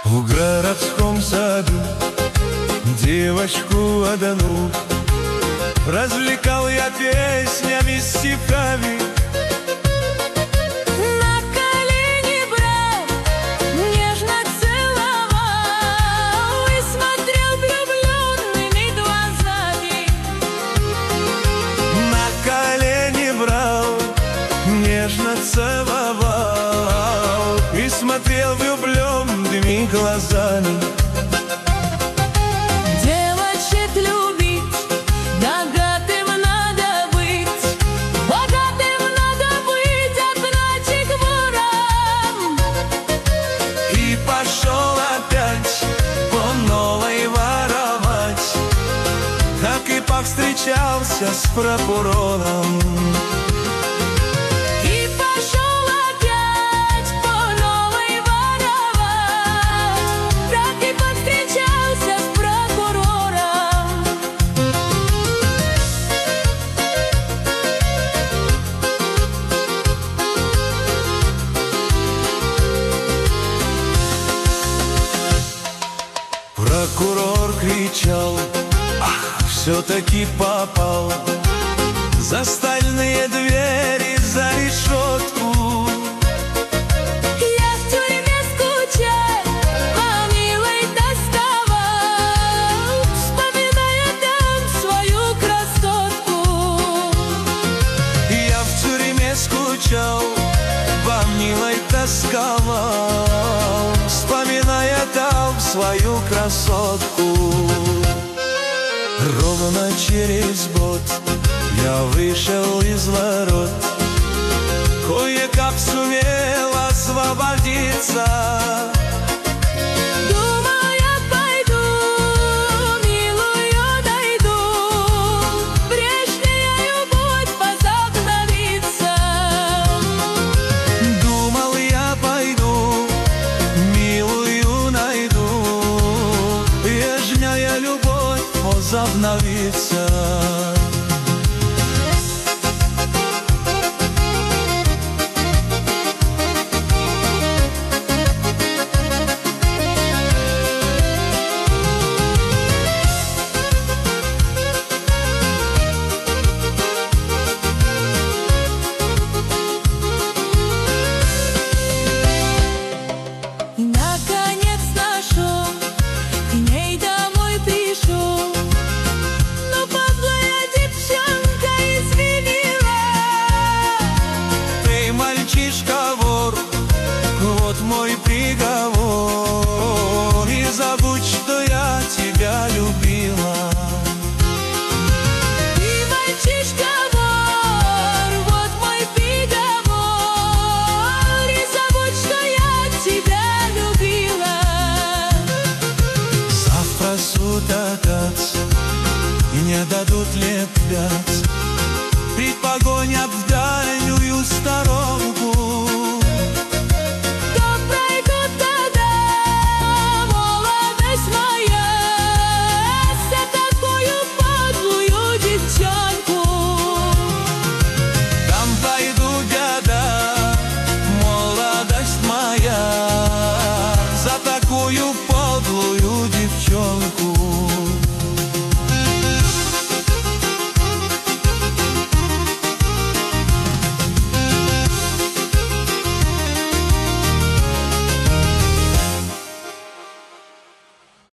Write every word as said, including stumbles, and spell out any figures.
В городском саду девочку одну развлекал я песнями, стихами. На колени брал, нежно целовал и смотрел влюбленными глазами. На колени брал, нежно целовал и смотрел влюбленными глазами. Девочек любить, богатым надо быть, богатым надо быть, одначе вором. И пошел опять по новой воровать, так и повстречался с прокурором. Прокурор кричал: ах, все-таки попал за стальные двери, за решетку. Я в тюрьме скучал, по милой тосковал, вспоминая там свою красотку. Я в тюрьме скучал, по милой тосковал, вспоминая там свою красотку. Ровно через год я вышел из ворот, кое-как сумел освободиться. Думал, я пойду, милую найду, прежняя любовь возобновится. Думал, я пойду, милую найду, прежняя любовь возобновится. Наконец нашел, к ней домой пришел, но подлая девчонка изменила. Ты, мальчишка, вор, вот мой приговор, и забудь, что я тебя любила. Ты, мальчишка, вор, вот мой приговор, и забудь, что я тебя любила. Завтра суд отдаст, и не дадут лет пять, и погонят в дальнюю сторонку. То пройдут года, молодость моя, за такую подлую девчонку. Там пройдут года, молодость моя, за такую